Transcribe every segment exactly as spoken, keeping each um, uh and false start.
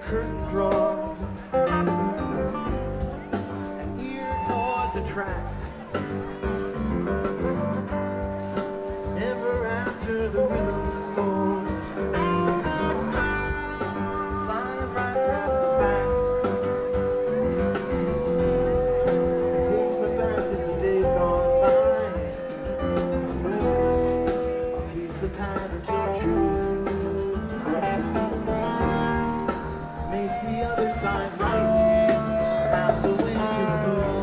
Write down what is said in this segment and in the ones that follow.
curtain draws, an ear toward the tracks. Never after the rhythm soars, flying right past the facts. It takes me back to some days gone by. I'll keep the pattern till true. Make the other side right, half the way to the moon.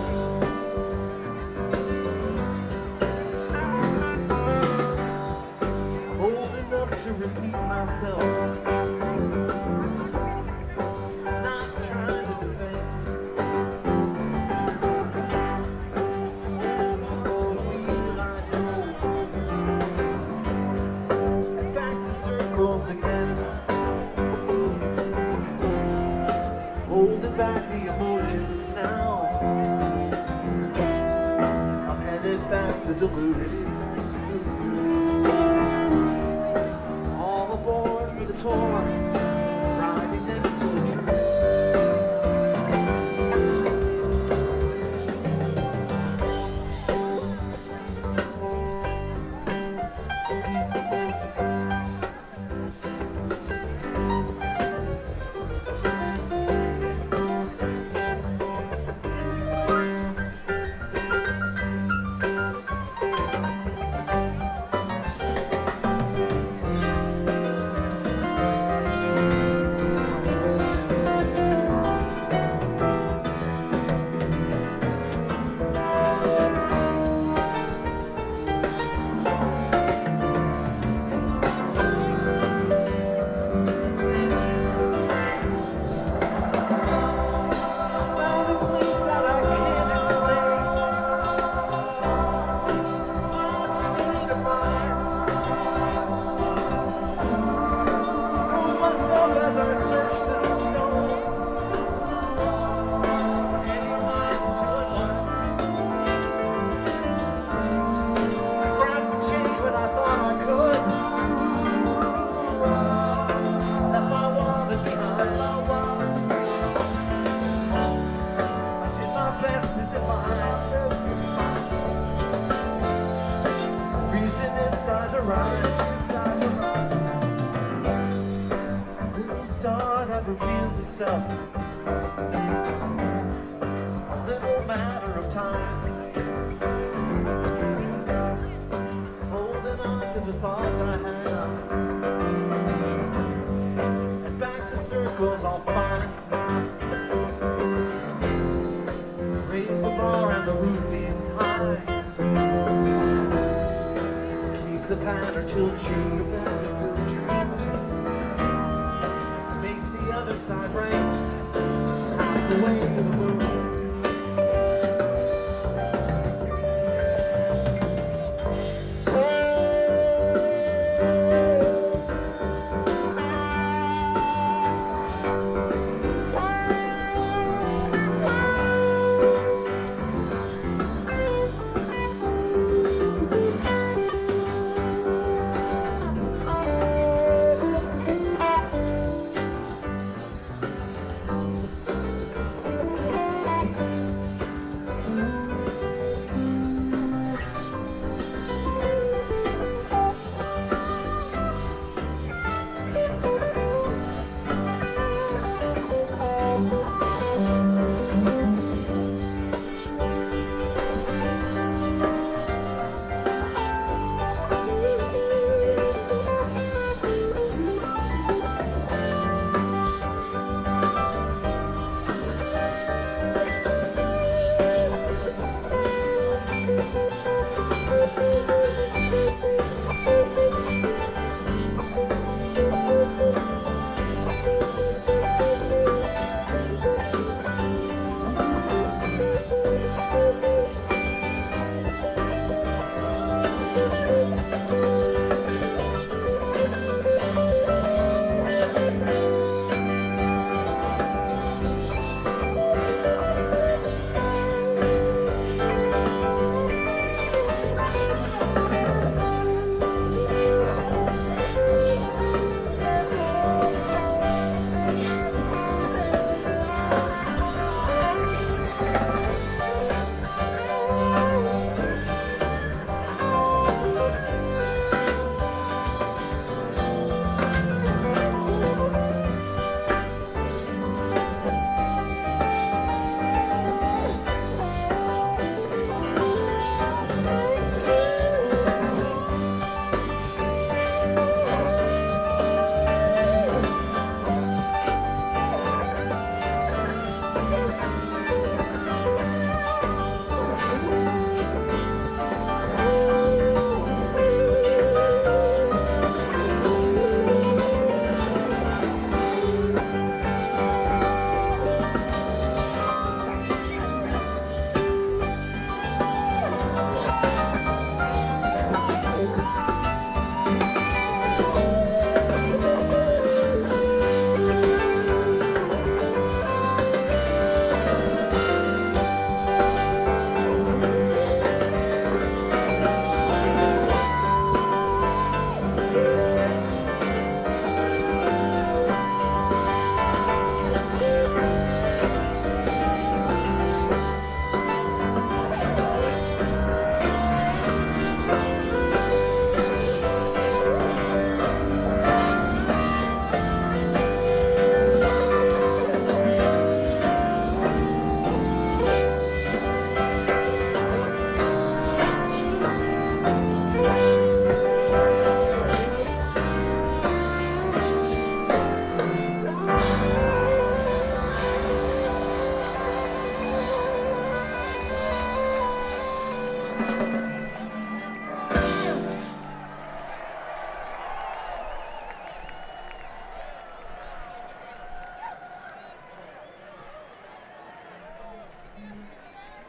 Old enough to repeat myself, not trying to defend. Holding on to the wheel I know, and back to circles again. Holding back the emotions now. I'm headed back to deluded. All aboard for the tour, riding next to the train. Reveals itself, a little matter of time. Holding on to the thoughts I have, and back to circles I'll find. Raise the bar and the roof beams high. Keep the pattern till June. Side right, half the way.